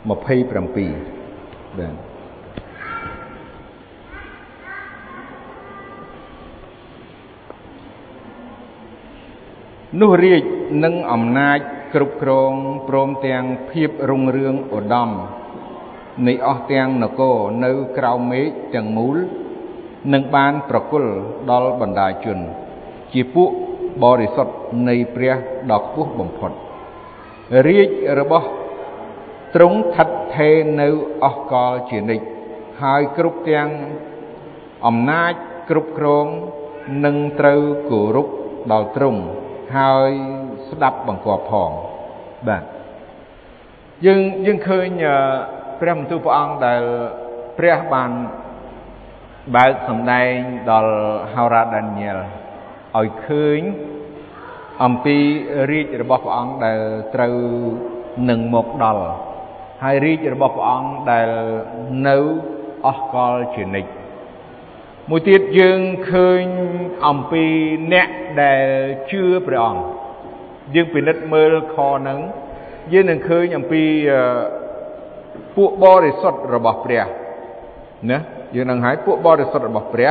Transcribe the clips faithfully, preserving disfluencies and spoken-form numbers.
một phây bầm pì đàn nô riết nâng ẩm nách cục krong prom tiếng phiếp rung rương ở đầmในออกเตียงนโกនៅក្រៅមេឃទាំងមូលនឹងបានប្រគល់ដល់បណ្ដាជនជាពួកបរិសុទ្ធនៃព្រះដ៏ខ្ពស់បំផុតរាជរបស់ទ្រង់ឋិតថេរនៅអស់កលជានិច្ចហើយគ្រប់ទាំងអំណាចគ្រប់គ្រងនឹងត្រូវគោរពដល់ទ្រង់ហើយស្ដាប់បង្គាប់ផងបាទយើងយើងឃើញព្រះបន្ទូលព្រះអង្គដែលព្រះបានបើកសម្ដែងដល់ហោរ៉ាដានីយ៉ែលឲ្យឃើញអំពីរាជរបស់ព្រះអង្គដែលត្រូវនឹងមកដល់ហើយរាជរបស់ព្រះអង្គដែលនៅអស់កលជានិច្ចមួយទៀតយើងឃើញអំពីអ្នកដែលជឿព្រះអង្គយើងពិនិត្យមើលខហ្នឹងយើងនឹងឃើញអំពីពួកបរិសុទ្ធរបស់ព្រះណាយើងនឹងឲ្យពួកបរិសុទ្ធរបស់ព្រះ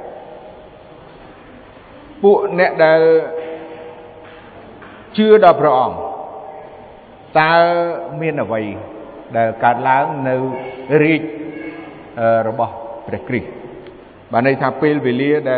ពួកអ្នកដែលជឿដល់ព្រះអង្គតើមានអ្វីដែលកើតឡើងនៅរាជរបស់ព្រះគ្រីស្ទបានន័យថាពេលវេលាដែល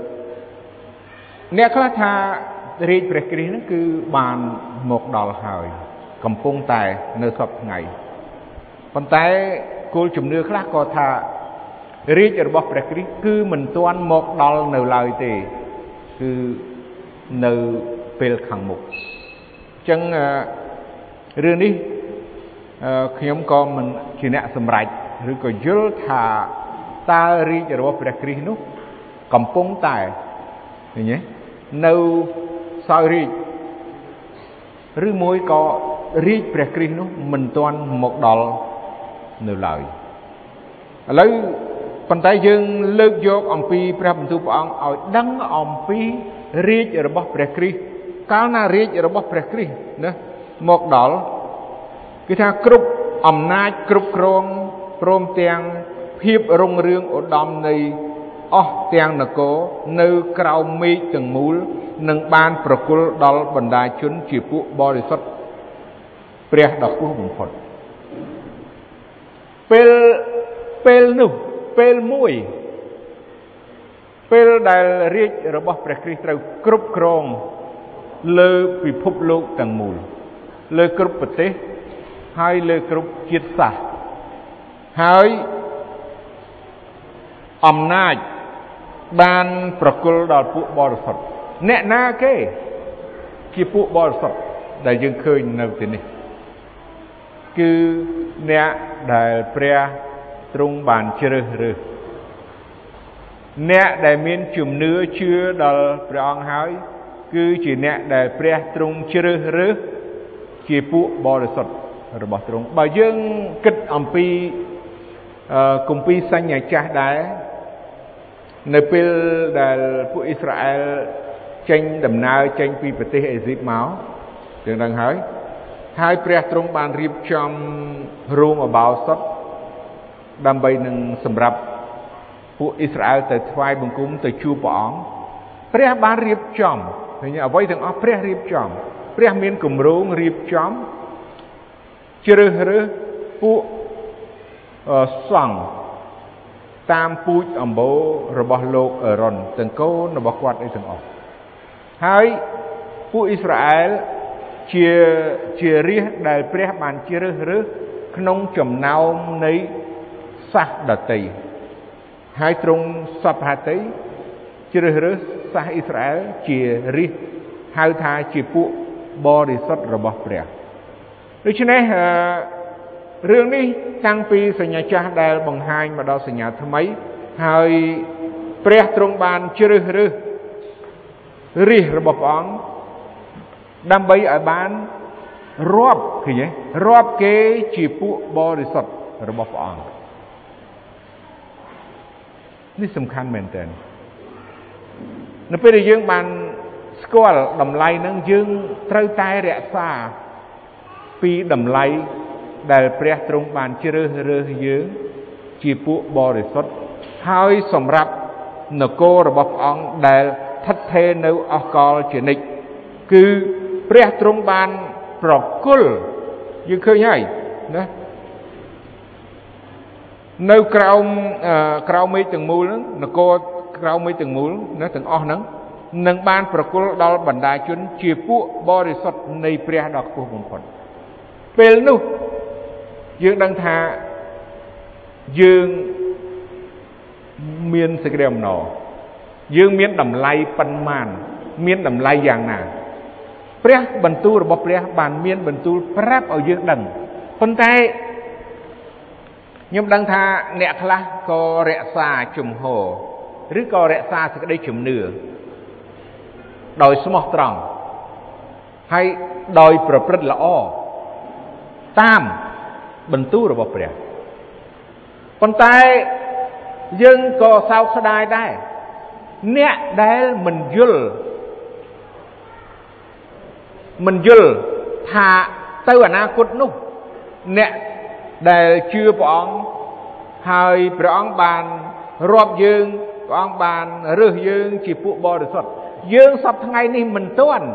អ្នកខ្លះថារាជព្រះគ្រីស្ទហ្នឹងគឺបានមកដល់ហើយកំពុងតែនៅសពថ្ងៃប៉ុន្តែគោលជំនឿខ្លះក៏ថារាជរបស់ព្រះគ្រីស្ទគឺមិនទាន់មកដល់នៅឡើយទេគឺនៅពេលខាងមុខអញ្ចឹងរឿងនេះខ្ញុំក៏មិនជាអ្នកសម្រេចឬក៏យល់ថាតើរាជរបស់ព្រះគ្រីស្ទនោះកំពុងតែឃើញទេនៅសោយរាជឬមួយក៏រាជព្រះគ្រីស្ទនោះមិនទាន់មកដល់នៅឡើយឥឡូវប៉ុន្តែយើងលើកយកអំពីព្រះបន្ទូលព្រះអង្គឲ្យដឹងអំពីរាជរបស់ព្រះគ្រីស្ទកាលណារាជរបស់ព្រះគ្រីស្ទណាមកដល់គឺថាគ្រប់អំណាចគ្រប់គ្រងព្រមទាំងភាពរុងរឿងឧត្តមនៃអស់ទាំងនគរនៅក្រៅមេឃទាំងមូលនឹងបានប្រគល់ដល់បណ្ដាជនជាពួកបរិសុទ្ធព្រះដ៏ខ្ពស់បំផុតពេលពេលនោះពេលមួយពេលដែលរាជរបស់ព្រះគ្រីស្ទត្រូវគ្រប់គ្រងលើពិភពលោកទាំងមូលលើគ្រប់ប្រទេសហើយលើគ្រប់ជាតិសាសន៍ហើយអំណាចបានប្រគល់ដល់ពួកបរិសុទ្ធអ្នកណាគេជាពួកបរិសុទ្ធដែលយើងឃើញនៅទីនេះគឺអ្នកដែលព្រះទ្រង់បានជ្រើសរើសអ្នកដែលមានជំនឿជឿដល់ព្រះអង្គហើយគឺជាអ្នកដែលព្រះទ្រង់ជ្រើសរើសជាពួកបរិសុទ្ធរបស់ទ្រង់បើយើងគិតអំពីគម្ពីរសញ្ញាចាស់ដែរនៅពេលដែលពួកអ៊ីស្រាអែលចេញដំណើរចេញពីប្រទេសអេស៊ីបមកយើងដឹងហើយហើយព្រះទ្រង់បានរៀបចំរោងអបោសុតដើម្បីនឹងសម្រាប់ពួកអ៊ីស្រាអែលទៅថ្វាយបង្គំទៅជួបព្រះអង្គព្រះបានរៀបចំឃើញអ្វីទាំងអស់ព្រះរៀបចំព្រះមានគម្រោងរៀបចំជ្រើសរើសពួកសង្ឃតាមពូជអម្បូររបស់លោកអេរ៉ុនទាំងកូនរបស់គាត់អីទាំងអស់ហើយពួកអ៊ីស្រាអែលជាជារាជដែលព្រះបានជ្រើសរើសក្នុងចំណោមនៃសាសដតីហើយទ្រង់សព្វហត្ថីជ្រើសរើសសាសអ៊ីស្រាអែលជារាជហៅថាជាពួកបរិសុទ្ធរបស់ព្រះដូច្នេះរឿងនេះតាំងពីសញ្ញាចាស់ដែលបង្ហាញមកដល់សញ្ញាថ្មីហើយព្រះទ្រង់បានជ្រើសរើសរាជរបស់ព្រះអង្គដើម្បីឲ្យបានរាប់ឃើញទេរាប់គេជាពួកបរិសុទ្ធរបស់ព្រះអង្គនេះសំខាន់មែនទែននៅពេលដែលយើងបានស្គាល់តម្លៃហ្នឹងយើងត្រូវតែរក្សាពីតម្លៃដែលព្រះទ្រង់បានជ្រើសរើសយើងជាពួកបរិសុទ្ធហើយសម្រាប់នគររបស់ព្រះអង្គដែលស្ថិតថេរនៅអស់កលជានិច្ចគឺព្រះទ្រង់បានប្រគល់យើងឃើញហើយណានៅក្រោមក្រោមមេឃទាំងមូលហ្នឹងនគរក្រោមមេឃទាំងមូលណាទាំងអស់ហ្នឹងនឹងបានប្រគល់ដល់បណ្ដាជនជាពួកបរិសុទ្ធនៃព្រះដ៏ខ្ពស់បំផុតពេលនោះយើងដឹងថាយើងមានសេចក្តីអំណរយើងមានតម្លៃប៉ុន្មានមានតម្លៃយ៉ាងណាព្រះបន្ទូលរបស់ព្រះបានមានបន្ទូលប្រាប់ឲ្យយើងដឹងប៉ុន្តែខ្ញុំដឹងថាអ្នកខ្លះក៏រក្សាជំហរឬក៏រក្សាសេចក្តីជំនឿដោយស្មោះត្រង់ហើយដោយប្រព្រឹត្តល្អតាមបន្ទូលរបស់ព្រះប៉ុន្តែយើងក៏សោកស្ដាយដែរអ្នកដែលមិនយល់មិនយល់ថាទៅអនាគតនោះអ្នកដែលជឿព្រះអង្គហើយព្រះអង្គបានរាប់យើងព្រះអង្គបានរើសយើងជាពួកបរិសុទ្ធយើងសពថ្ងៃនេះមិនទាន់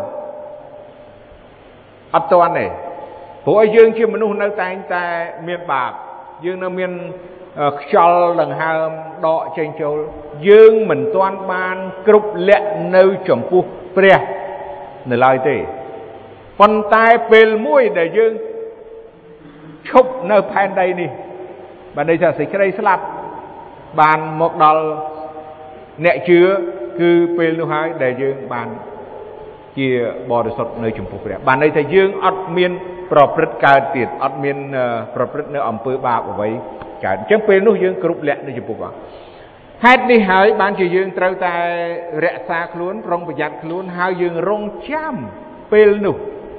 អត់ទាន់ទេព្រោះយើងជាមនុស្សនៅតែងតែមានបាបយើងនៅមានខ្យល់ដង្ហើមដកចេញចូលយើងមិនទាន់បានគ្រប់លក្ខនៅចំពោះព្រះនៅឡើយទេប៉ុន្តែពេលមួយដែលយើងឈប់នៅផែនដីនេះបានន័យថាសេចក្តីស្លាប់បានមកដល់អ្នកជឿគឺពេលនោះហើយដែលយើងបានជាបរិសុទ្ធនៅចំពោះព្រះបានន័យថាយើងអត់មានប្រព្រឹត្តកើតទៀតអត់មានប្រព្រឹត្តនៅអំពើបាបអ្វីកើតអញ្ចឹងពេលនោះយើងគ្រប់លក្ខនៅចំពោះព្រះហេតុនេះហើយបានជាយើងត្រូវតែរក្សាខ្លួនប្រុងប្រយ័ត្នខ្លួនហើយយើងរងចាំពេលនោះ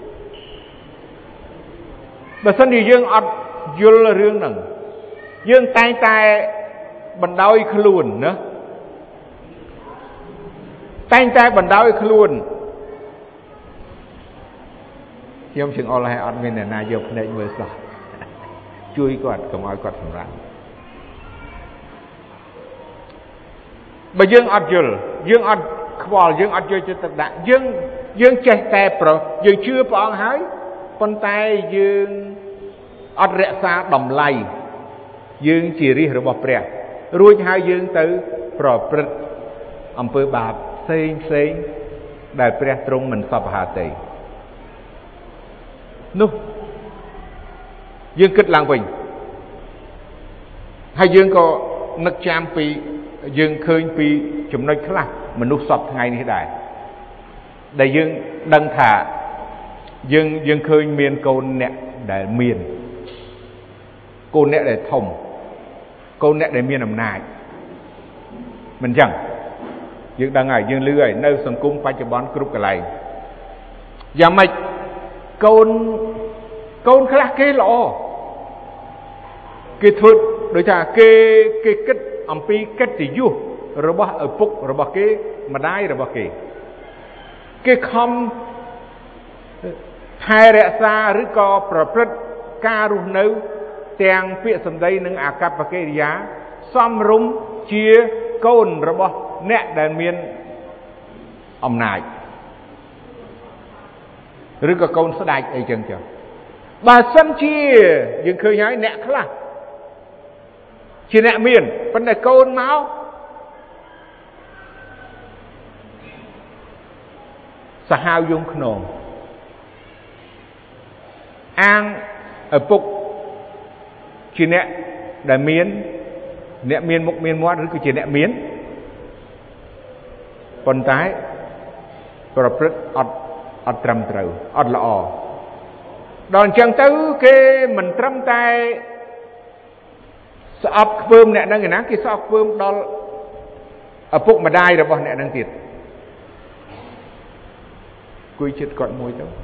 បើសិនជាយើងអត់យល់រឿងហ្នឹងយើងតែងតែបណ្ដោយខ្លួនណាតែងតែបណ្ដោយខ្លួនខ្ញុំជើងអល់ហើយអត់មានអ្នកណាយកភ្នែកមើលសោះជួយគាត់កុំឲ្យគាត់សម្រាប់បើយើងអត់យល់យើងអត់ខ្វល់យើងអត់យកចិត្តទុកដាក់យើងយើងចេះតែប្រយើងជឿព្រះអង្គហើយប៉ុន្តែយើងអត់រក្សាតម្លៃយើងជារាជរបស់ព្រះរួចហើយយើងទៅប្រព្រឹត្តអំពើបាបផ្សេងផ្សេងដែលព្រះទ្រង់មិនសប្បុរសទេនោះយើងគិតឡើងវិញហើយយើងក៏នឹកចាំពីយើងឃើញពីចំណុចខ្លះមនុស្សសពថ្ងៃនេះដែរដែលយើងដឹងថាយើងយើងឃើញមានកូនអ្នកដែលមានកូនអ្នកដែលធំកូនអ្នកដែលមានអំណាចមិនចឹងយើងដឹងហើយយើងឮហើយនៅសង្គមបច្ចុប្បន្នគ្រប់កន្លែងយ៉ាងម៉េចកូនកូនខ្លះគេល្អគេធ្វើដូចថាគេគេគិតអំពីកិត្តិយសរបស់ឪពុករបស់គេម្ដាយរបស់គេគេខំថែរក្សាឬក៏ប្រព្រឹត្តការរស់នៅទាំងពាក្យសម្ដីនិងអាកប្បកិរិយាសមរម្យជាកូនរបស់អ្នកដែលមានអំណាចឬក៏កូនស្ដេចអីចឹងចុះបើសិនជាយើងឃើញហើយអ្នកខ្លះជាអ្នកមានប៉ុន្តែកូនមកសាហាវយំខ្នងអាងឪពុកជាអ្នកដែលមានអ្នកមានមុខមានមាត់ឬក៏ជាអ្នកមានប៉ុន្តែប្រព្រឹត្តអត់អត់ត្រឹមត្រូវអត់ល្អដល់អញ្ចឹងទៅគេមិនត្រឹមតែស្អប់ខ្ពើមអ្នកនឹងឯណាគេស្អប់ខ្ពើមដល់ឪពុកម្ដាយរបស់អ្នកនឹងទៀតគួយចិត្តគាត់មួយទៅ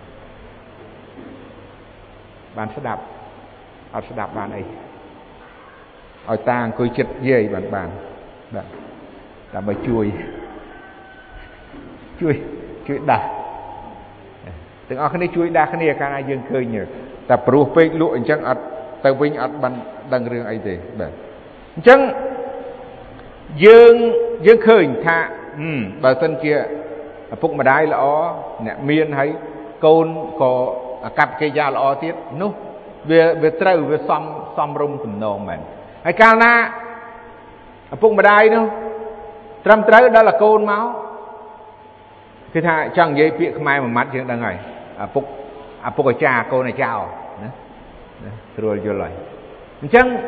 បានស្ដាប់អត់ស្ដាប់បានអីឲ្យតាអង្គុយចិត្តយាយបានបានបាទដើម្បីជួយជួយជួយដាស់ទាំងអស់គ្នាជួយដាក់គ្នាកាលណាយើងឃើញតែព្រោះពេកលក់អញ្ចឹងអត់ទៅវិញអត់បានដឹងរឿងអីទេបាទអញ្ចឹងយើងយើងឃើញថាបើសិនជាឪពុកម្ដាយល្អអ្នកមានហើយកូនក៏កັບកិរិយាល្អទៀតនោះវាវាត្រូវវាសមសមរម្យទំនងមែនហើយកាលណាឪពុកម្ដាយនោះត្រឹមត្រូវដល់ឲ្យកូនមកគឺថាចង់និយាយពាក្យខ្មែរមួយម៉ាត់យើងដឹងហើយឪពុកឪពុកអាចារ្យកូនអាចារ្យណាស្រួលយល់ហើយអញ្ចឹង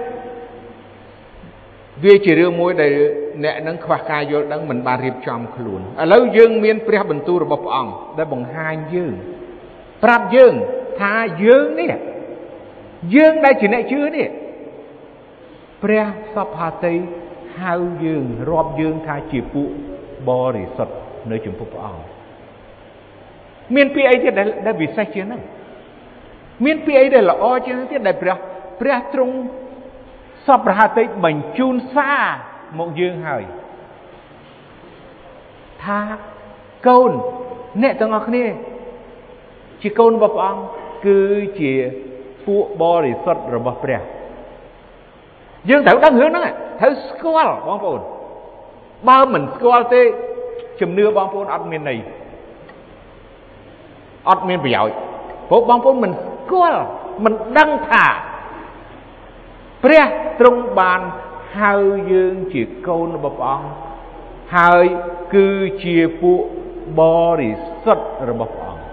វាជារឿងមួយដែលអ្នកនឹងខ្វះការយល់ដឹងមិនបានរៀបចំខ្លួនឥឡូវយើងមានព្រះបន្ទូលរបស់ព្រះអង្គដែលបង្ហាញយើងប្រាប់យើងថាយើងនេះយើងដែលជាអ្នកជឿនេះព្រះសព្ហាតីហៅយើងរាប់យើងថាជាពួកបរិសុទ្ធនៅចំពោះព្រះអង្គមានពាក្យអីទៀតដែលវិសេសជាងហ្នឹងមានពាក្យអីដែលល្អជាងហ្នឹងទៀតដែលព្រះព្រះទ្រង់សព្ហាតីបញ្ជូនសារមកយើងហើយថាកូនអ្នកទាំងអស់គ្នាជាកូនរបស់ព្រះអង្គគឺជាពួកបរិសុទ្ធរបស់ព្រះយើងត្រូវដឹងរឿងហ្នឹងត្រូវស្គាល់បងប្អូនបើមិនស្គាល់ទេជំនឿបងប្អូនអត់មានន័យអត់មានប្រយោជន៍ព្រោះបងប្អូនមិនស្គាល់មិនដឹងថាព្រះទ្រង់បានហៅយើងជាកូនរបស់ព្រះអង្គហើយគឺជាពួកបរិសុទ្ធរបស់ព្រះអង្គ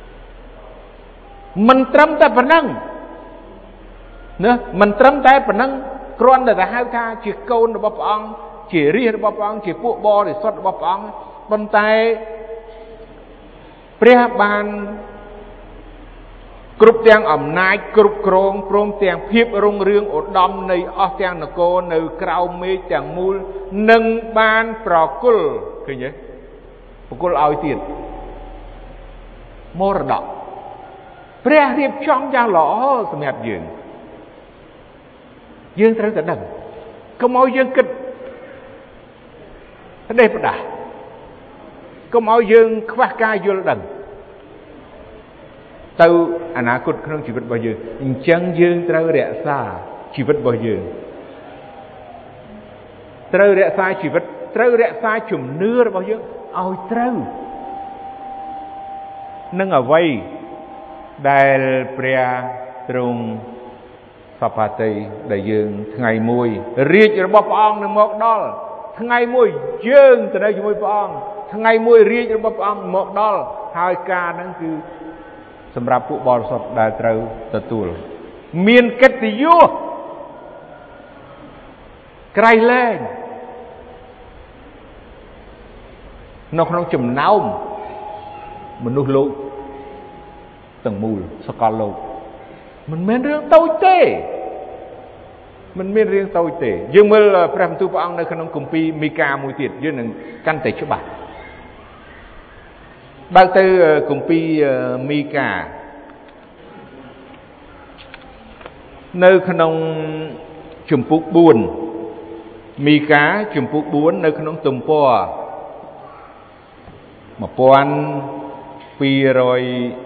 មិនត្រឹមតែប៉ុណ្ណឹងណាមិនត្រឹមតែប៉ុណ្ណឹងគ្រាន់តែហៅថាជាកូនរបស់ព្រះអង្គជារាជរបស់ព្រះអង្គជាពួកបរិសុទ្ធរបស់ព្រះអង្គប៉ុន្តែព្រះបានគ្រប់ទាំងអំណាចគ្រប់គ្រងព្រមទាំងភាពរុងរឿងឧត្តមនៃអស់ទាំងនគរនៅក្រៅមេឃទាំងមូលនឹងបានប្រគល់ឃើញទេប្រគល់ឲ្យទៀតមរតកព្រះរៀបចំយ៉ាងល្អសម្រាប់យើងយើងត្រូវតែដឹងកុំឲ្យយើងគិតផ្ដេសផ្ដាស់កុំឲ្យយើងខ្វះការយល់ដឹងទៅអនាគតក្នុងជីវិតរបស់យើងអញ្ចឹងយើងត្រូវរក្សាជីវិតរបស់យើងត្រូវរក្សាជីវិតត្រូវរក្សាជំនឿរបស់យើងឲ្យត្រូវនឹងអ្វីដែលព្រះទ្រង់សព្ហាតីដែលយើងថ្ងៃមួយរាជរបស់ព្រះអង្គនឹងមកដល់ថ្ងៃមួយយើងទៅនៅជាមួយព្រះអង្គថ្ងៃមួយរាជរបស់ព្រះអង្គមកដល់ហើយការហ្នឹងគឺសម្រាប់ពួកបរិសុទ្ធដែលត្រូវទទួលមានកិត្តិយសក្រៃលែងនៅក្នុងចំណោមមនុស្សលោកទាំងមូលសកលលោកមិនមែនរឿងតូចទេមិនមានរឿងតូចទេយើងមើលព្រះបន្ទូលព្រះអង្គនៅក្នុងគម្ពីរមីកាមួយទៀតយើងនឹងកាន់តែច្បាស់បើទៅគម្ពីរមីកានៅក្នុងជំពូកបួនមីកាជំពូកបួននៅក្នុងទំព័រmột nghìn hai trăm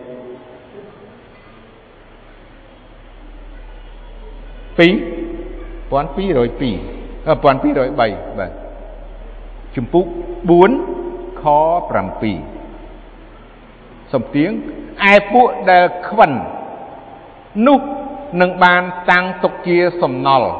ពីរ một nghìn hai trăm hai mươi hai một nghìn hai trăm hai mươi baបាទជំពូកបួនខbảyសំទៀងឯពួកដែលខ្វិននោះនឹងបានតាំងទុកជាសំណល់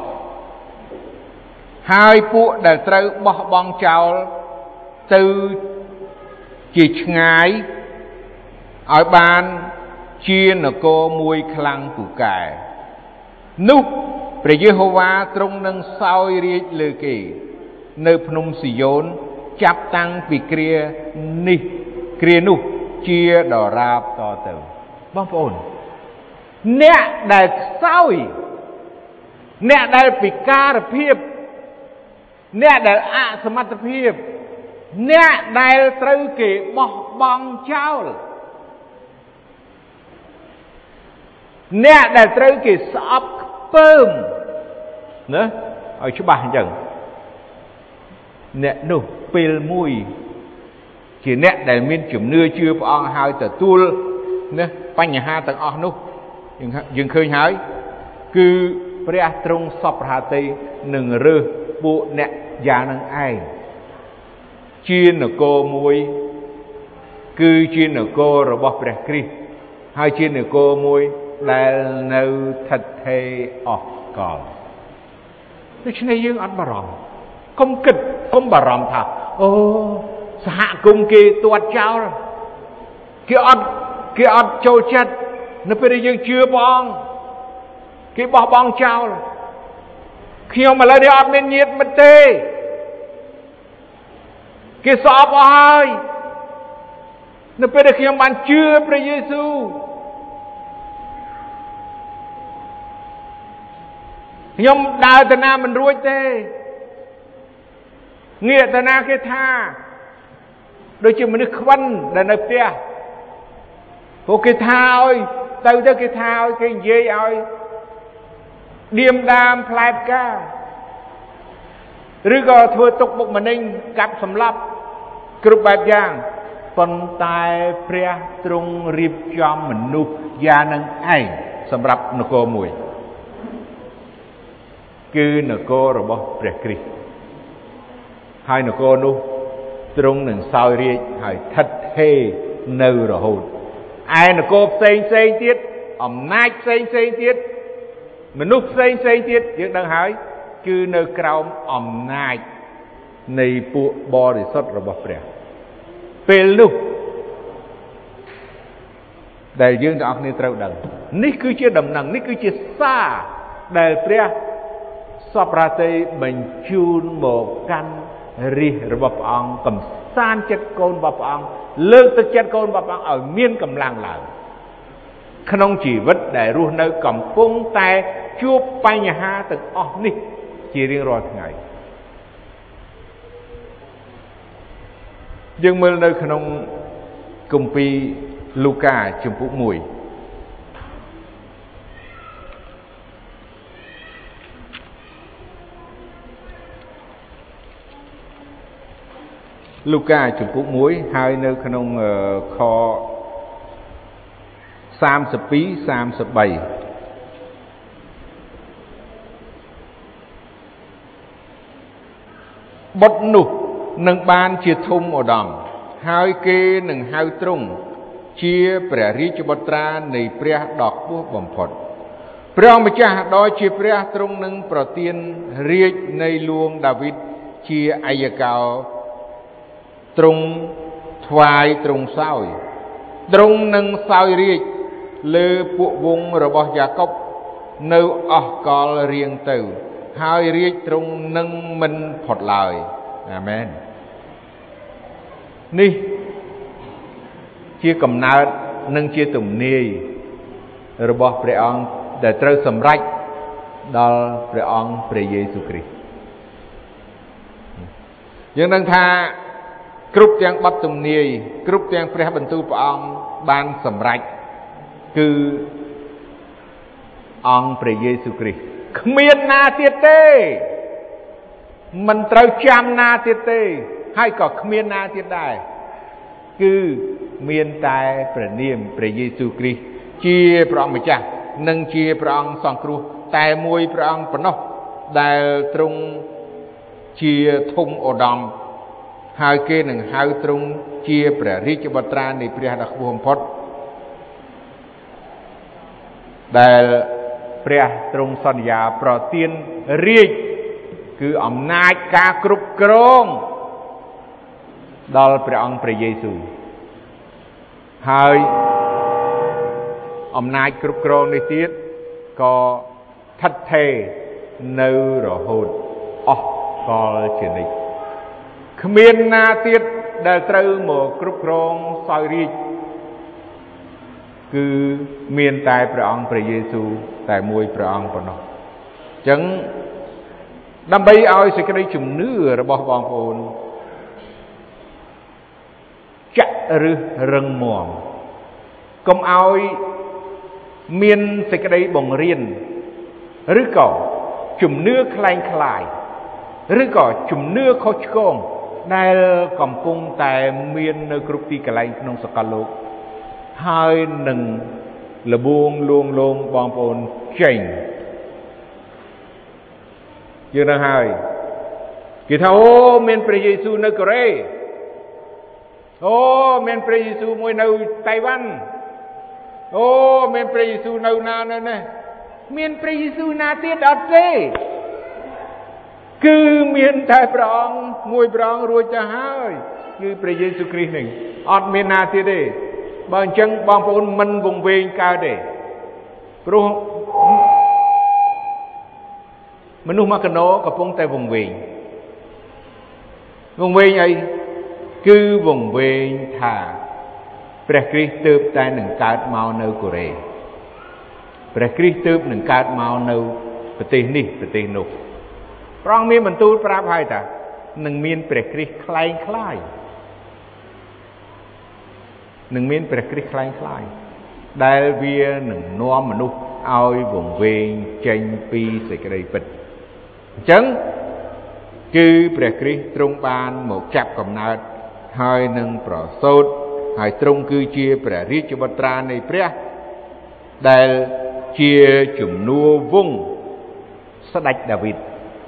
ហើយពួកដែលត្រូវបោះបង់ចោលទៅជាឆ្ងាយឲ្យបានជានគរមួយខ្លាំងពូកែនោះព្រះយេហូវ៉ាទ្រង់នឹងសោយរាជលើគេនៅភ្នំស៊ីយ៉ូនចាប់តាំងពីគ្រានេះគ្រានោះជាដរាបតទៅបងប្អូនអ្នកដែលខ្សោយអ្នកដែលពិការភាពអ្នកដែលអសមត្ថភាពអ្នកដែលត្រូវគេបោះបង់ចោលអ្នកដែលត្រូវគេស្អប់ខ្ពើមណាឲ្យច្បាស់អញ្ចឹងអ្នកនោះពេលមួយជាអ្នកដែលមានជំនឿជឿព្រះអង្គហើយទទួលណាបញ្ហាទាំងអស់នោះយើងយើងឃើញហើយគឺព្រះទ្រង់សពប្រហាតីនឹងរើសពួកអ្នកយ៉ាងនឹងឯងជានគរមួយគឺជានគររបស់ព្រះគ្រីស្ទហើយជានគរមួយដែលនៅស្ថិតថេរអស់កលដូច្នេះយើងអត់បារម្ភកុំគិតកុំបារម្ភថាអូសហគមន៍គេទាត់ចោលគេអត់គេអត់ចូលចិត្តនៅពេលដែលយើងជឿព្រះអង្គគេបោះបង់ចោលខ្ញុំឥឡូវនេះអត់មានញាតិមិត្តទេគេស្អប់អស់ហើយនៅពេលដែលខ្ញុំបានជឿព្រះយេស៊ូវខ្ញុំដើរទៅណាមិនរួចទេងាកទៅណាគេថាដូចជាមនុស្សខ្វិនដែលនៅផ្ទះពួកគេថាឲ្យទៅទៅគេថាឲ្យគេនិយាយឲ្យឌៀមដាមផ្លែផ្កាឬក៏ធ្វើទុកបុកម្នេញកាប់សម្លាប់គ្រប់បែបយ៉ាងប៉ុន្តែព្រះទ្រង់រៀបចំមនុស្សយ៉ាងនឹងឯងសម្រាប់នគរមួយគឺនគររបស់ព្រះគ្រីស្ទហើយនគរនោះទ្រង់នឹងសោយរាជ្យហើយស្ថិតថេរនៅរហូតឯនគរផ្សេងផ្សេងទៀតអំណាចផ្សេងផ្សេងទៀតមនុស្សផ្សេងផ្សេងទៀតយើងដឹងហើយគឺនៅក្រោមអំណាចនៃពួកបរិសុទ្ធរបស់ព្រះពេលនោះដែលយើងទាំងអស់គ្នាត្រូវដឹងនេះគឺជាដំណឹងនេះគឺជាសារដែលព្រះសពរាត្រីបញ្ជូនមកកាន់រាជរបស់ព្រះអង្គកំសាន្តចិត្តកូនរបស់ព្រះអង្គលើកទឹកចិត្តកូនរបស់ព្រះអង្គឲ្យមានកម្លាំងឡើងក្នុងជីវិតដែលរស់នៅកំពុងតែជួបបញ្ហាទាំងអស់នេះជារៀងរាល់ថ្ងៃយើងមើលនៅក្នុងគម្ពីរលូកាជំពូកមួយលូកាជំពូកមួយហើយនៅក្នុងខសាមសិបពីរ សាមសិបបីបុត្រនោះនឹងបានជាធំឧត្តមហើយគេនឹងហៅទ្រង់ជាព្រះរាជបុត្រានៃព្រះដ៏ខ្ពស់បំផុតព្រះអង្គម្ចាស់ដ៏ជាព្រះទ្រង់នឹងប្រទានរាជនៃហ្លួងដាវីតជាឯកកោទ្រង់ថ្វាយទ្រង់សោយទ្រង់នឹងសោយរាជលើពួកវង្សរបស់យ៉ាកុបនៅអស់កលរៀងទៅហើយរាជទ្រង់នឹងមិនផុតឡើយអាមែននេះជាកំណើតនិងជាទំនាយរបស់ព្រះអង្គដែលត្រូវសម្រេចដល់ព្រះអង្គព្រះយេស៊ូវគ្រីស្ទយើងដឹងថាគ្រប់ទាំងបទទំនាយគ្រប់ទាំងព្រះបន្ទូលព្រះអង្គបានសម្រេចគឺអង្គព្រះយេស៊ូវគ្រីស្ទគ្មានណាទៀតទេមិនត្រូវចាំណាទៀតទេហើយក៏គ្មានណាទៀតដែរគឺមានតែព្រះនាមព្រះយេស៊ូវគ្រីស្ទជាព្រះអង្គម្ចាស់និងជាព្រះអង្គសង្គ្រោះតែមួយព្រះអង្គប៉ុណ្ណោះដែលទ្រង់ជាធំឧត្តមហើយគេនឹងហៅទ្រង់ជាព្រះរាជបុត្រានៃព្រះដ៏ខ្ពស់បំផុតដែលព្រះទ្រង់សន្យាប្រទានរាជគឺអំណាចការគ្រប់គ្រងដល់ព្រះអង្គព្រះយេស៊ូវហើយអំណាចគ្រប់គ្រងនេះទៀតក៏ស្ថិតថេរនៅរហូតអស់កលជានិច្ចគ្មានណាទៀតដែលត្រូវមកគ្រប់គ្រងសោយរាជគឺមានតែព្រះអង្គព្រះយេស៊ូវតែមួយព្រះអង្គប៉ុណ្ណោះអញ្ចឹងដើម្បីឲ្យសេចក្តីជំនឿរបស់បងប្អូនចាក់ឬរឹងមាំកុំឲ្យមានសេចក្តីបង្រៀនឬក៏ជំនឿคล้ายคล้ายឬក៏ជំនឿខុសឆ្គងដែលកំពុងតែមាននៅគ្រប់ទីកន្លែងក្នុងសកលលោកហើយនឹងលបួងលួងលោមបងប្អូនចេញយើងនឹងហើយគេថាអូមានព្រះយេស៊ូវនៅកូរ៉េអូមានព្រះយេស៊ូវមួយនៅតៃវ៉ាន់អូមានព្រះយេស៊ូវនៅណានៅនេះមានព្រះយេស៊ូវណាទៀតអត់ទេគឺមានតែព្រះអង្គមួយព្រះអង្គរួចទៅហើយគឺព្រះយេស៊ូវគ្រីស្ទនេះអត់មានណាទៀតទេបើអញ្ចឹងបងប្អូនមិនវង្វេងកើតទេព្រោះមនុស្សមកកណោកំពុងតែវង្វេងវង្វេងអីគឺវង្វេងថាព្រះគ្រីស្ទទើបតែនឹងកើតមកនៅកូរ៉េព្រះគ្រីស្ទទើបនឹងកើតមកនៅប្រទេសនេះប្រទេសនោះព្រះអង្គមានបន្ទូលប្រាប់ហើយថានឹងមានព្រះគ្រីស្ទខ្លែងខ្លាយនឹងមានព្រះគ្រីស្ទខ្លែងខ្លាយដែលវានឹងនាំមនុស្សឲ្យវង្វេងចេញពីសេចក្តីពិតអញ្ចឹងគឺព្រះគ្រីស្ទទ្រង់បានមកចាប់កំណើតហើយនឹងប្រសូតហើយទ្រង់គឺជាព្រះរាជបុត្រានៃព្រះដែលជាជំនួសវង្សស្ដេចដាវីត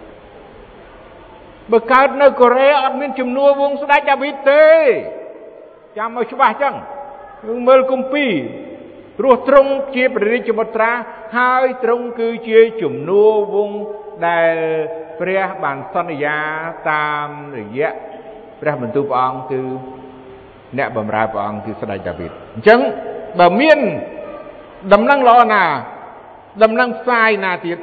បើកើតនៅកូរ៉េអត់មានជំនួសវង្សស្ដេចដាវីតទេចាំឲ្យច្បាស់ចឹងយើងមើលគម្ពីរព្រោះទ្រង់ជាព្រះរាជបុត្រាហើយទ្រង់គឺជាជំនួសវង្សដែលព្រះបានសន្យាតាមរយៈព្រះបន្ទូលព្រះអង្គគឺអ្នកបម្រើព្រះអង្គគឺស្ដេចដាវីតអញ្ចឹងបើមានដំណឹងល្អណាដំណឹងផ្សាយណាទៀត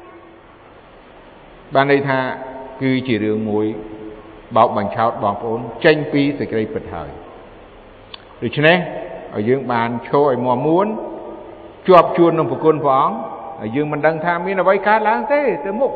បានន័យថាគឺជារឿងមួយបោកបញ្ឆោតបងប្អូនចេញពីសេចក្តីពិតហើយដូច្នេះឲ្យយើងបានឈរឲ្យមាំមួនជាប់ជួននឹងប្រគុណព្រះអង្គហើយយើងមិនដឹងថាមានអ្វីកើតឡើងទេទៅមុខ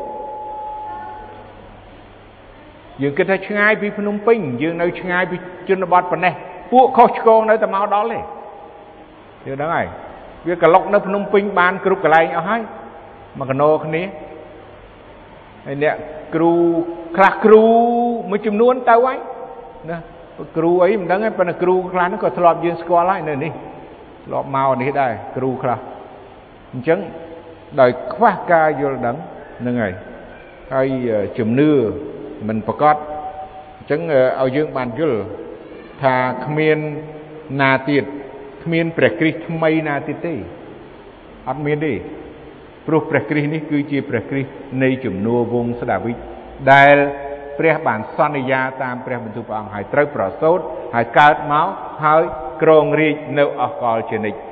យើងគិតថាឆ្ងាយពីភ្នំពេញយើងនៅឆ្ងាយពីជនបទប៉ុណ្ណេះពួកខុសឆ្គងនៅតែមកដល់ទេយើងដឹងហើយវាក្លុកនៅភ្នំពេញបានគ្រប់កន្លែងអស់ហើយមកកណោគ្នាហើយអ្នកគ្រូខ្លះគ្រូមួយចំនួនទៅហើយណាគ្រូអីមិនដឹងទេប៉ុន្តែគ្រូខ្លះហ្នឹងក៏ធ្លាប់យើងស្គាល់ហើយនៅនេះធ្លាប់មកនេះដែរគ្រូខ្លះអញ្ចឹងដោយខ្វះការយល់ដឹងហ្នឹងហើយហើយជំនឿមិនប្រកបអញ្ចឹងឲ្យយើងបានយល់ថាគ្មានណាទៀតគ្មានព្រះគ្រីស្ទថ្មីណាទៀតទេអត់មានទេព្រោះព្រះគ្រីស្ទនេះគឺជាព្រះគ្រីស្ទនៃជំនួសវង្សដាវីតដែលព្រះបានសន្យាតាមព្រះបន្ទូលព្រះអង្គហើយត្រូវប្រសូតហើយកើតមកហើយគ្រងរាជ្យនៅអកលជានិច្ច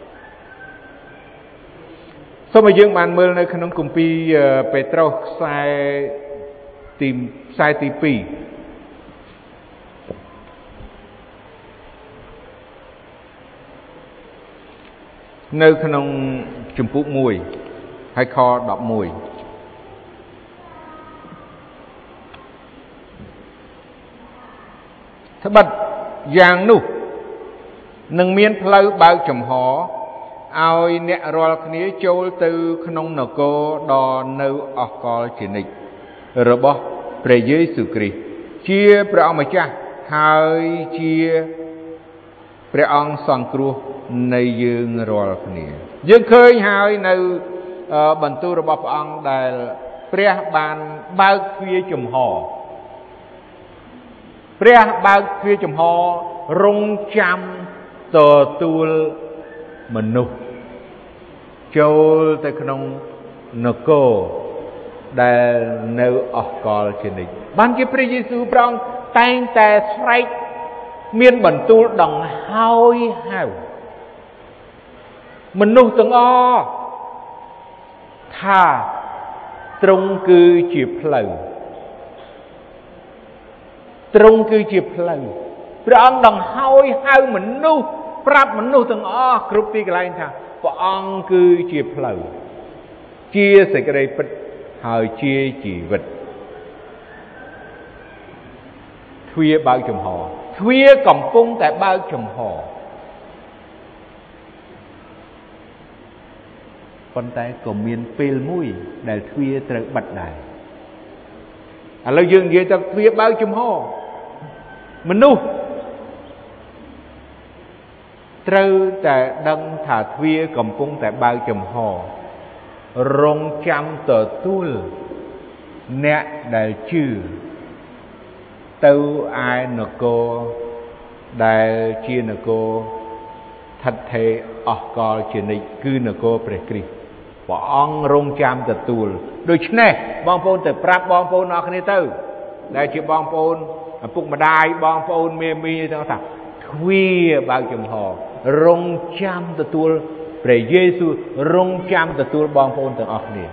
សូមឲ្យយើងបានមើលនៅក្នុងគម្ពីរពេត្រុសខ្សែទីខ្សែទីពីរនៅក្នុងជំពូកមួយហើយខដប់មួយត្បិតយ៉ាងនោះនឹងមានផ្លូវបើកចំហឲ្យអ្នករាល់គ្នាចូលទៅក្នុងនគរដ៏នៅអកលជានិច្ចរបស់ព្រះយេស៊ូវគ្រីស្ទជាព្រះអង្គម្ចាស់ហើយជាព្រះអង្គសង្គ្រោះនៃយើងរាល់គ្នាយើងឃើញហើយនៅបន្ទូលរបស់ព្រះអង្គដែលព្រះបានបើកទ្វារចំហព្រះបើកទ្វារចំហរងចាំទទួលមនុស្សចូលទៅក្នុងនគរដែលនៅអកលជានិច្ចបានជាព្រះយេស៊ូវព្រះអង្គតែងតែស្រែកមានបន្ទូលដង្ហើយហៅមនុស្សទាំងអស់ថាទ្រង់គឺជាផ្លូវទ្រង់គឺជាផ្លូវព្រះអង្គដង្ហើយហៅមនុស្សប្រាប់មនុស្សទាំងអស់គ្រប់ទីកន្លែងថាព្រះអង្គគឺជាផ្លូវជាសេចក្តីពិតហើយជាជីវិតទ្វារបើកចំហទ្វារកំពុងតែបើកចំហប៉ុន្តែក៏មានពេលមួយដែលទ្វារត្រូវបិទដែរឥឡូវយើងនិយាយទៅទ្វារបើកចំហមនុស្ស Trâu tại đăng thả thuê cầm cung tại bao chùm hò rong chăm tờ tuôn nẹ đại chư tâu ai nọ cô đại chia nọ cô thật thế ở có chuyện này cứ nọ cô bề kì bỏ ong rong chăm tờ tuôn đôi chân này bong phôn từ prap bong phôn nọ khné tâu đại chia bong phôn phục mà đai bong phôn mê mê thằng thằng thuê bao chùm hò rong chăm tờ tuônព្រះយេស៊ូវរងចាំទទួលបងប្អូនទាំងអស់គ្នា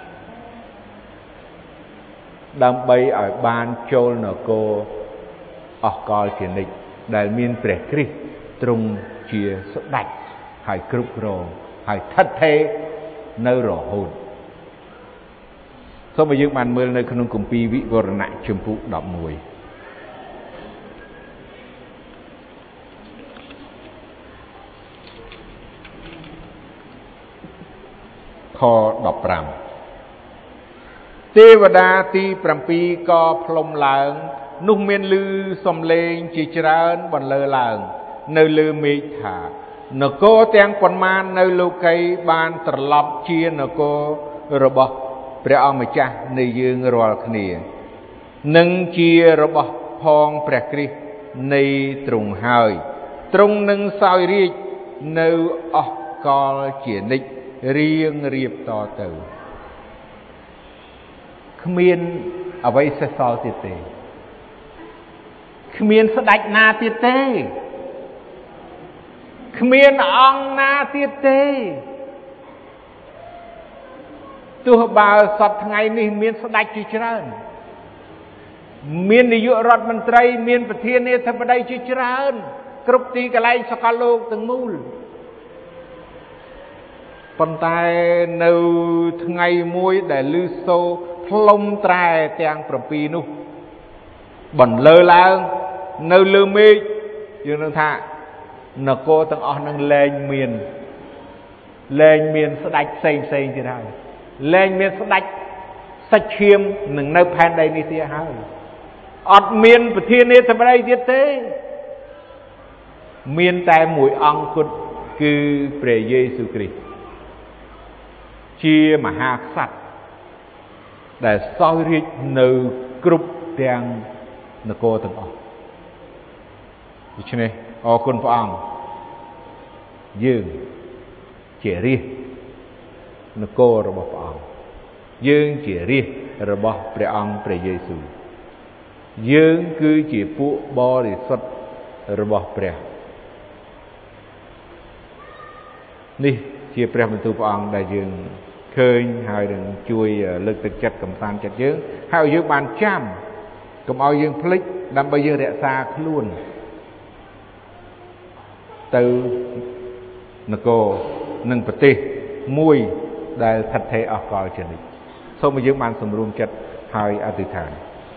ដើម្បីឲ្យបានចូលនគរអស់កលជានិច្ចដែលមានព្រះគ្រីស្ទទ្រង់ជាស្ដេចហើយគ្រប់គ្រងហើយឋិតថេរនៅរហូតសូមឲ្យយើងបានមើលនៅក្នុងគម្ពីរវិវរណៈជំពូកដប់មួយខដប់ប្រាំទេវតាទីប្រាំពីរក៏ផ្លុំឡើងនោះមានឮសំឡេងជាច្រើនបន្លឺឡើងនៅលើមេឃថានគរទាំងប៉ុន្មាននៅលោកីបានត្រឡប់ជានគររបស់ព្រះអង្គម្ចាស់នៃយើងរាល់គ្នានិងជារបស់ផងព្រះគ្រីស្ទនៃទ្រង់ហើយទ្រង់នឹងសោយរាជ្យនៅអស់កលជានិច្ចរៀងរៀបតទៅគ្មានអ្វីសេសសល់ទៀតទេគ្មានស្ដេចណាទៀតទេគ្មានអង្គណាទៀតទេទោះបើសប្តាហ៍ថ្ងៃនេះមានស្ដេចជាច្រើនមាននាយករដ្ឋមន្ត្រីមានប្រធានាធិបតីជាច្រើនគ្រប់ទីកន្លែងសកលលោកទាំងមូលប៉ុន្តែនៅថ្ងៃមួយដែលឮសូរផ្លុំត្រែទាំងប្រាំពីរនោះបន្លឺឡើងនៅលើមេឃយើងនឹងថានគរទាំងអស់នឹងលែងមានលែងមានស្ដេចផ្សេងផ្សេងទៀតហើយលែងមានស្ដេចសាច់ឈាមនឹងនៅផែនដីនេះទៀតហើយអត់មានប្រធានាធិបតីទៀតទេមានតែមួយអង្គគត់គឺព្រះយេស៊ូវគ្រីស្ទជាមហាក្សត្រដែលសោយរាជ្យនៅគ្រប់ទាំងនគរទាំងអស់ដូច្នេះអរគុណព្រះអង្គយើងជារាជនគររបស់ព្រះអង្គយើងជារាជរបស់ព្រះអង្គព្រះយេស៊ូវយើងគឺជាពួកបរិសុទ្ធរបស់ព្រះនេះជាព្រះបន្ទូលព្រះអង្គដែលយើងឃើញហើយនឹងជួយលើកទឹកចិត្តកំសាន្តចិត្តយើងហើយយើងបានចាំកុំឲ្យយើងភ្លេចដើម្បីយើងរក្សាខ្លួនទៅនគរនិងប្រទេសមួយដែលស្ថិតថេរអស់កលជានិច្ចសូមឲ្យយើងបានសម្រួមចិត្តហើយអធិដ្ឋាន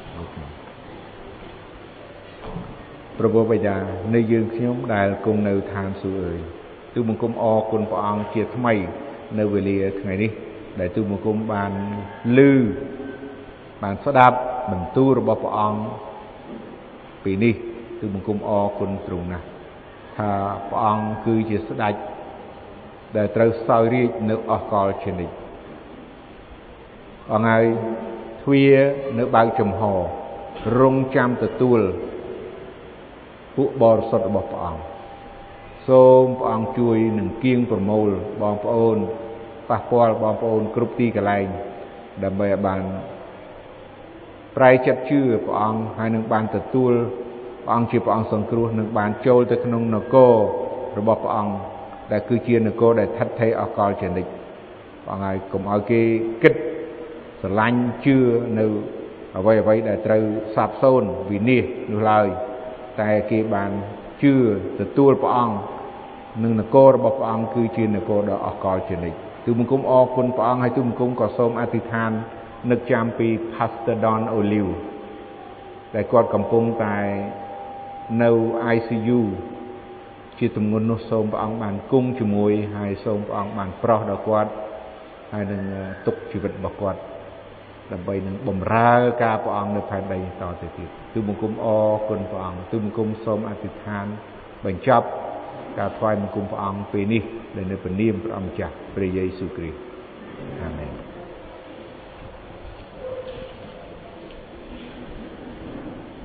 ព្រះបិតានៃយើងខ្ញុំដែលគង់នៅឋានសួគ៌អើយទូលបង្គំអរគុណព្រះអង្គជាថ្មីនៅវេលាថ្ងៃនេះដែលទូលបង្គំបានឮបានស្ដាប់បន្ទូលរបស់ព្រះអង្គពីនេះទូលបង្គំអរគុណទ្រង់ណាស់ថាព្រះអង្គគឺជាស្ដេចដែលត្រូវសោយរាជ្យនៅអស់កលជានិច្ចអង្គហើយទ្វារនៅបើកចំហរងចាំទទួលពួកបរិសុទ្ធរបស់ព្រះអង្គសូមព្រះអង្គជួយនឹងគៀងប្រមូលបងប្អូនប៉ះពាល់បងប្អូនគ្រប់ទីកន្លែងដើម្បីឲ្យបានប្រែចិត្តជឿព្រះអង្គហើយនឹងបានទទួលព្រះអង្គជាព្រះអង្គសង្គ្រោះនឹងបានចូលទៅក្នុងនគររបស់ព្រះអង្គដែលគឺជានគរដែលស្ថិតថេរអស់កលជានិច្ចព្រះអង្គហើយកុំឲ្យគេគិតស្រឡាញ់ជឿនៅអ្វីអ្វីដែលត្រូវសាបសូន្យវិនាសនោះឡើយតែគេបានជឿទទួលព្រះអង្គនឹងនគររបស់ព្រះអង្គគឺជានគរដ៏អស្ចារ្យជានិច្ចទូលបង្គំអរគុណព្រះអង្គហើយទូលបង្គំក៏សូមអធិដ្ឋាននឹកចាំពី Pastor Don Olive ដែលគាត់កំពុងតែនៅ I C U ជាទម្ងន់នោះសូមព្រះអង្គបានគង់ជាមួយហើយសូមព្រះអង្គបានប្រោះដល់គាត់ហើយនឹងទុកជីវិតរបស់គាត់ដើម្បីនឹងបម្រើការព្រះអង្គនៅផែនដីតទៅទៀតទូលបង្គំអរគុណព្រះអង្គទូលបង្គំសូមអធិដ្ឋានបញ្ចប់ការថ្វាយបង្គំព្រះអង្គពេលនេះដែលនៅព្រះនាមព្រះអង្គម្ចាស់ព្រះយេស៊ូវគ្រីស្ទ